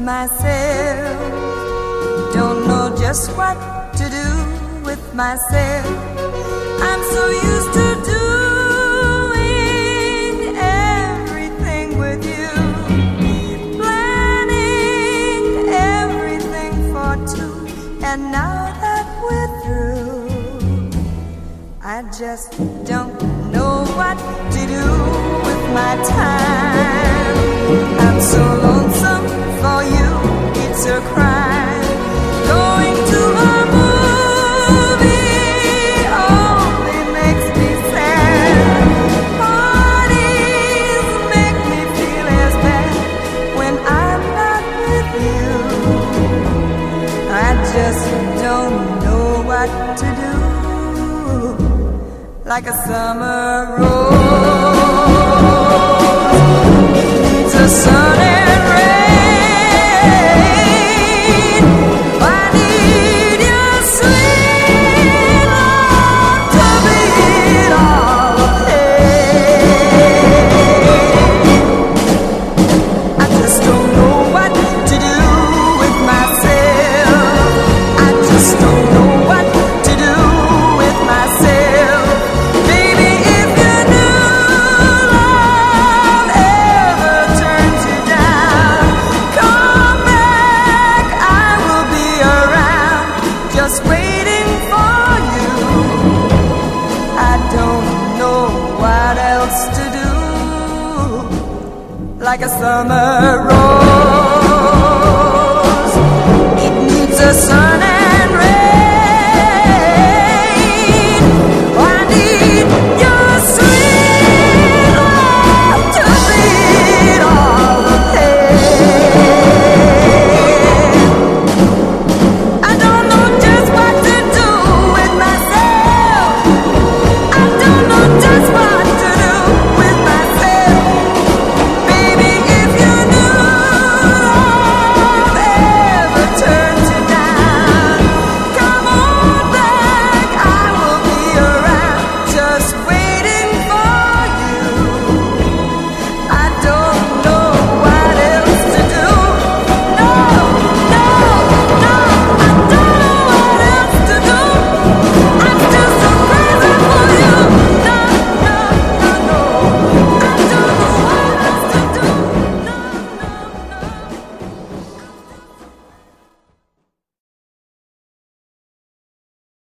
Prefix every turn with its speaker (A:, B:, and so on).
A: myself. Don't know just what to do with myself. I'm so used to doing everything with you, planning everything for two. And now that we're through, I just don't know what to do with my time. I'm so lonesome for you, it's a crime. Going to a movie only makes me sad. Parties make me feel as bad when I'm not with you. I just don't know what to do. Like a summer rose needs a sun and rain. I need your sweet love to beat all the pain. I just don't know what to do with myself. I just don't know what to do with myself. Baby, if your new love ever turns you down, come back, I will be around, just waiting for you. I don't know what else to do. Like a summer rose